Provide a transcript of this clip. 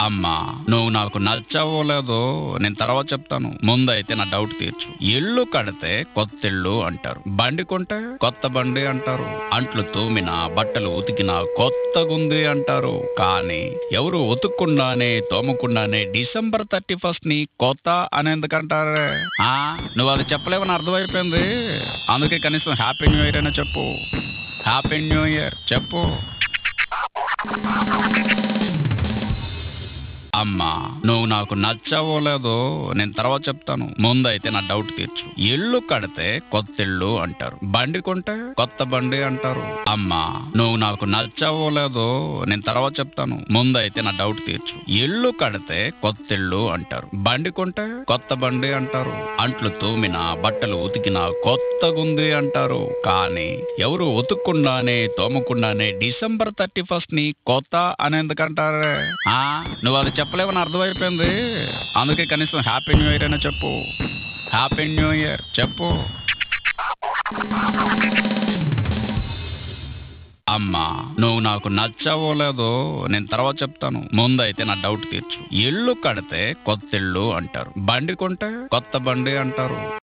అమ్మా నువ్వు నాకు నచ్చావో లేదో నేను తర్వాత చెప్తాను, ముందైతే నా డౌట్ తీర్చు. ఇల్లు కడితే కొత్త ఇల్లు అంటారు, బండి కొంటే కొత్త బండి అంటారు, అంట్లు తోమిన బట్టలు ఉతికిన కొత్తగుంది అంటారు. కానీ ఎవరు ఉతుక్కుండానే తోమకుండానే డిసెంబర్ 31 ని కొత్త అని ఎందుకంటారే? నువ్వు అది చెప్పలేవని అర్థమైపోయింది. అందుకే కనీసం హ్యాపీ న్యూ ఇయర్ అయినా చెప్పు. హ్యాపీ న్యూ ఇయర్ చెప్పు. అమ్మా నువ్వు నాకు నచ్చావో లేదో నేను తర్వాత చెప్తాను, ముందైతే నా డౌట్ తీర్చు. ఇల్లు కడితే కొత్త ఇల్లు అంటారు, బండి కొంటే కొత్త బండి అంటారు. అమ్మా నువ్వు నాకు నచ్చావో లేదో నేను తర్వాత చెప్తాను, ముందైతే నా డౌట్ తీర్చు. ఇల్లు కడితే కొత్త ఇల్లు అంటారు, బండి కొంటే కొత్త బండి అంటారు, అంట్లు తోమిన బట్టలు ఉతికిన కొత్తగుంది అంటారు. కానీ ఎవరు ఉతుక్కుండానే తోమకుండానే డిసెంబర్ 31 ని కొత్త అని ఎందుకంటారే? నువ్వు అది చెప్పలేవని అర్థమైపోయింది. అందుకే కనీసం హ్యాపీ న్యూ ఇయర్ అయినా చెప్పు. హ్యాపీ న్యూ ఇయర్ చెప్పు. అమ్మా నువ్వు నాకు నచ్చావో లేదో నేను తర్వాత చెప్తాను, ముందైతే నా డౌట్ తీర్చు. ఇల్లు కడితే కొత్త ఇల్లు అంటారు, బండి కొంటే కొత్త బండి అంటారు.